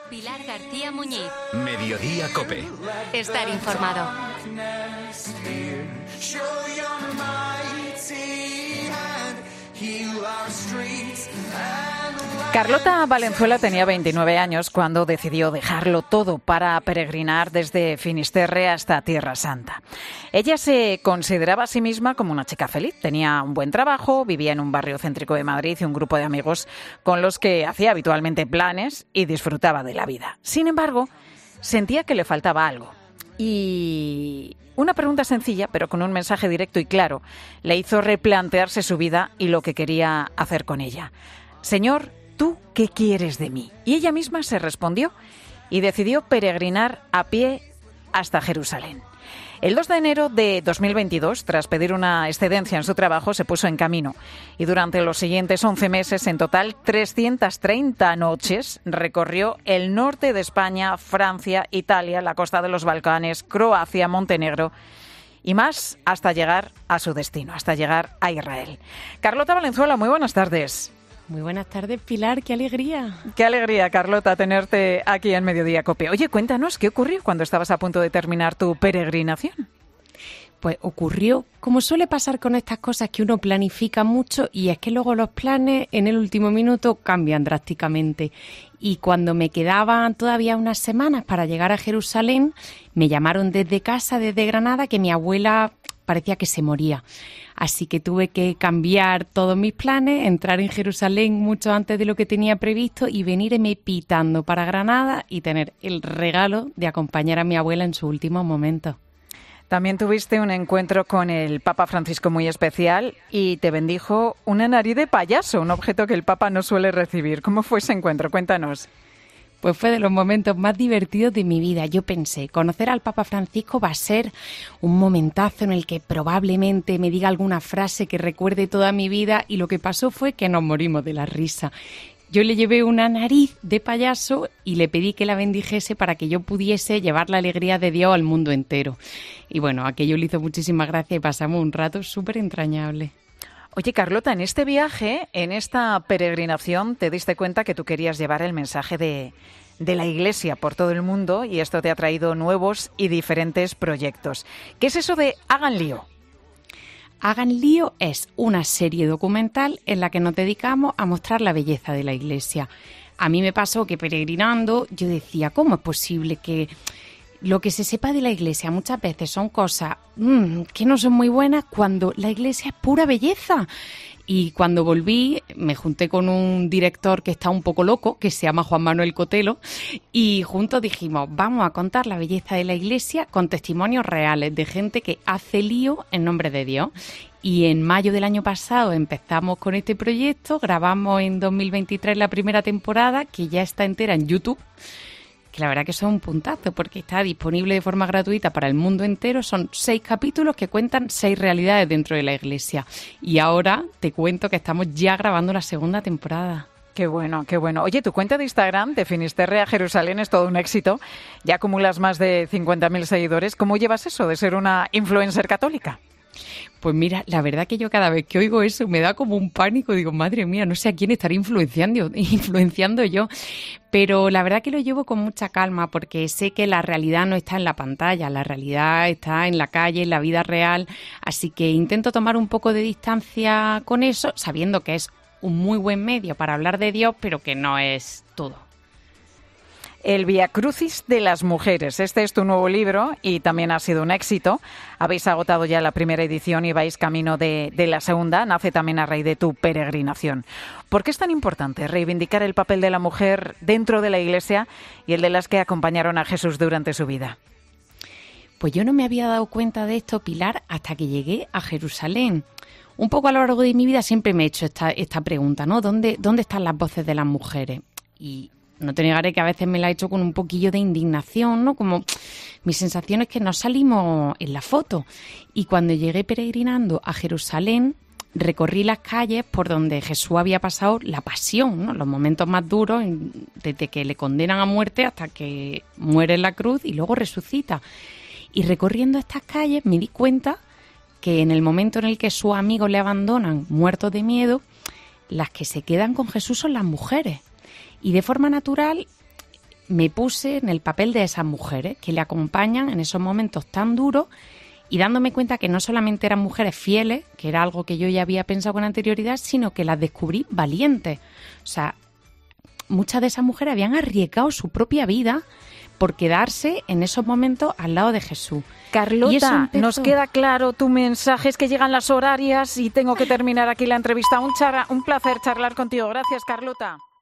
Pilar García Muñiz. Mediodía COPE. Estar informado. Carlota Valenzuela tenía 29 años cuando decidió dejarlo todo para peregrinar desde Finisterre hasta Tierra Santa. Ella se consideraba a sí misma como una chica feliz. Tenía un buen trabajo, vivía en un barrio céntrico de Madrid y un grupo de amigos con los que hacía habitualmente planes y disfrutaba de la vida. Sin embargo, sentía que le faltaba algo. Y una pregunta sencilla, pero con un mensaje directo y claro, le hizo replantearse su vida y lo que quería hacer con ella. Señor, ¿tú qué quieres de mí? Y ella misma se respondió y decidió peregrinar a pie hasta Jerusalén. El 2 de enero de 2022, tras pedir una excedencia en su trabajo, se puso en camino y durante los siguientes 11 meses, en total 330 noches, recorrió el norte de España, Francia, Italia, la costa de los Balcanes, Croacia, Montenegro y más hasta llegar a su destino, hasta llegar a Israel. Carlota Valenzuela, muy buenas tardes. Muy buenas tardes, Pilar, qué alegría. Qué alegría, Carlota, tenerte aquí en Mediodía COPE. Oye, cuéntanos, ¿qué ocurrió cuando estabas a punto de terminar tu peregrinación? Pues ocurrió, como suele pasar con estas cosas, que uno planifica mucho y es que luego los planes en el último minuto cambian drásticamente. Y cuando me quedaban todavía unas semanas para llegar a Jerusalén, me llamaron desde casa, desde Granada, que mi abuela parecía que se moría. Así que tuve que cambiar todos mis planes, entrar en Jerusalén mucho antes de lo que tenía previsto y venirme pitando para Granada y tener el regalo de acompañar a mi abuela en sus últimos momentos. También tuviste un encuentro con el Papa Francisco muy especial y te bendijo una nariz de payaso, un objeto que el Papa no suele recibir. ¿Cómo fue ese encuentro? Cuéntanos. Pues fue de los momentos más divertidos de mi vida. Yo pensé, conocer al Papa Francisco va a ser un momentazo en el que probablemente me diga alguna frase que recuerde toda mi vida y lo que pasó fue que nos morimos de la risa. Yo le llevé una nariz de payaso y le pedí que la bendijese para que yo pudiese llevar la alegría de Dios al mundo entero. Y bueno, aquello le hizo muchísimas gracias y pasamos un rato súper entrañable. Oye, Carlota, en este viaje, en esta peregrinación, te diste cuenta que tú querías llevar el mensaje de la Iglesia por todo el mundo y esto te ha traído nuevos y diferentes proyectos. ¿Qué es eso de Hagan Lío? Hagan Lío es una serie documental en la que nos dedicamos a mostrar la belleza de la Iglesia. A mí me pasó que peregrinando yo decía, ¿cómo es posible que lo que se sepa de la Iglesia muchas veces son cosas que no son muy buenas cuando la Iglesia es pura belleza? Y cuando volví me junté con un director que está un poco loco, que se llama Juan Manuel Cotelo, y juntos dijimos, vamos a contar la belleza de la Iglesia con testimonios reales de gente que hace lío en nombre de Dios. Y en mayo del año pasado empezamos con este proyecto, grabamos en 2023 la primera temporada, que ya está entera en YouTube, que la verdad que son un puntazo porque está disponible de forma gratuita para el mundo entero. Son 6 capítulos que cuentan 6 realidades dentro de la Iglesia. Y ahora te cuento que estamos ya grabando la segunda temporada. Qué bueno, qué bueno. Oye, tu cuenta de Instagram de Finisterre a Jerusalén es todo un éxito. Ya acumulas más de 50.000 seguidores. ¿Cómo llevas eso de ser una influencer católica? Pues mira, la verdad que yo cada vez que oigo eso me da como un pánico. Digo, madre mía, no sé a quién estaré influenciando yo. Pero la verdad que lo llevo con mucha calma porque sé que la realidad no está en la pantalla, la realidad está en la calle, en la vida real. Así que intento tomar un poco de distancia con eso, sabiendo que es un muy buen medio para hablar de Dios, pero que no es todo. El Vía Crucis de las Mujeres. Este es tu nuevo libro y también ha sido un éxito. Habéis agotado ya la primera edición y vais camino de la segunda. Nace también a raíz de tu peregrinación. ¿Por qué es tan importante reivindicar el papel de la mujer dentro de la Iglesia y el de las que acompañaron a Jesús durante su vida? Pues yo no me había dado cuenta de esto, Pilar, hasta que llegué a Jerusalén. Un poco a lo largo de mi vida siempre me he hecho esta pregunta, ¿no? ¿Dónde están las voces de las mujeres? Y no te negaré que a veces me la he hecho con un poquillo de indignación, ¿no? Como mi sensación es que no salimos en la foto. Y cuando llegué peregrinando a Jerusalén, recorrí las calles por donde Jesús había pasado la pasión, ¿no? Los momentos más duros, desde que le condenan a muerte hasta que muere en la cruz y luego resucita. Y recorriendo estas calles me di cuenta que en el momento en el que sus amigos le abandonan, muertos de miedo, las que se quedan con Jesús son las mujeres. Y de forma natural me puse en el papel de esas mujeres que le acompañan en esos momentos tan duros y dándome cuenta que no solamente eran mujeres fieles, que era algo que yo ya había pensado con anterioridad, sino que las descubrí valientes. O sea, muchas de esas mujeres habían arriesgado su propia vida por quedarse en esos momentos al lado de Jesús. Carlota, nos queda claro tu mensaje, es que llegan las horarias y tengo que terminar aquí la entrevista. Un placer charlar contigo. Gracias, Carlota.